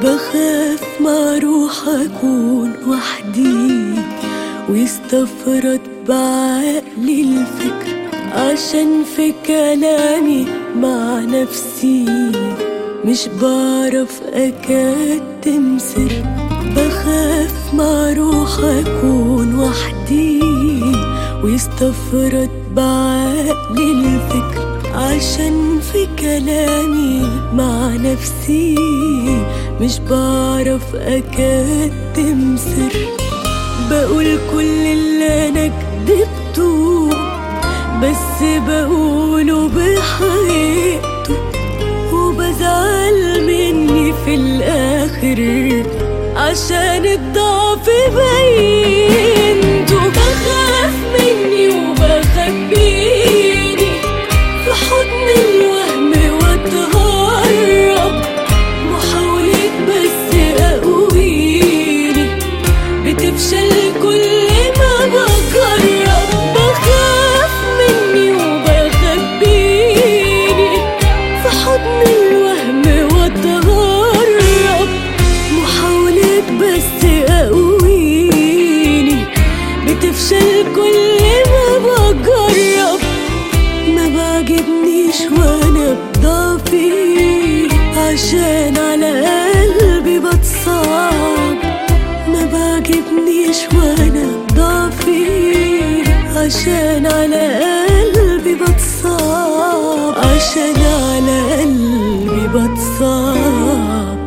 بخاف ما اروح اكون وحدي ويستفرد بعقلي الفكر، عشان في كلامي مع نفسي مش بعرف اكتم سر. بخاف ما اروح اكون وحدي ويستفرد بعقلي الفكر، عشان في كلامي مع نفسي مش بعرف اكتم سر. بقول كل اللي انا كدبته بس بقوله بحقيقته، وبزعل مني في الاخر عشان الضعف بينته. بخاف مني وبخبيني في حضن الوهم واتهرب، محاولة بس اقويني بتفشل كل ما بجرب. بخاف مني وبخبيني في حضن الوهم واتهرب، محاولة بس اقويني بتفشل كل ما بجرب. ما بعجبنيش وانا بضعفي عشان على قلبي بتصعب. ما بعجبنيش وانا بضعفي عشان على قلبي بتصعب، عشان على قلبي بتصعب.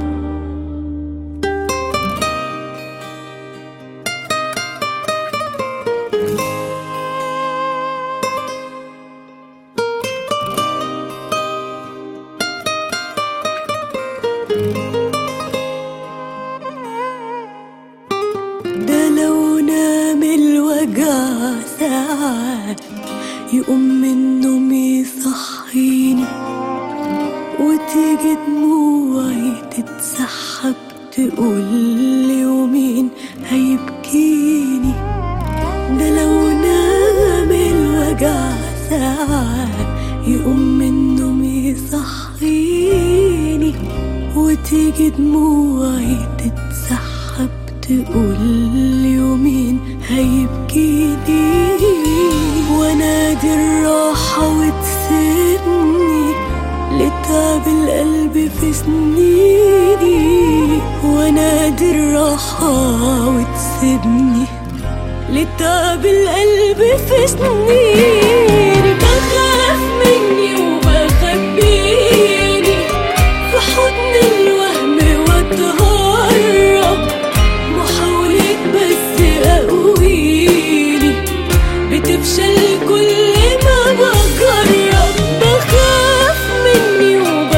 ده لو نام الوجع ساعات يقوم من النوم يصحيني، وتيجي دموعي تتسحب تقولي ومين هيبكيني. ده لو نام الوجع ساعات يقوم من النوم يصحيني، وتيجي دموعي تتسحب تقولي ومين هيبكيني. وانادي الراحة وتسيبني لتعب القلب في سنيني، وانادي الراحة وتسيبني لتعب القلب في سنيني. بخاف مني وبخبيني في حضن الوهم واتهرب، محاولة بس اقويني بتفشل كل ما بجرب. بخاف مني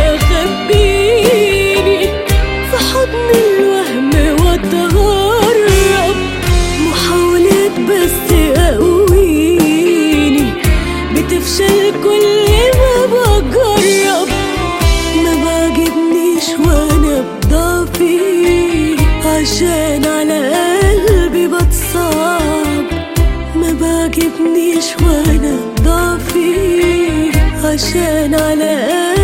وبخبيني في حضن الوهم واتهرب، محاولة بس اقويني بتفشل كل ما بجرب. ما بعجبنيش وانا بضعفي عشان على قلبي بتصعب. ما بعجبنيش وانا بضعفي عشان على قلبي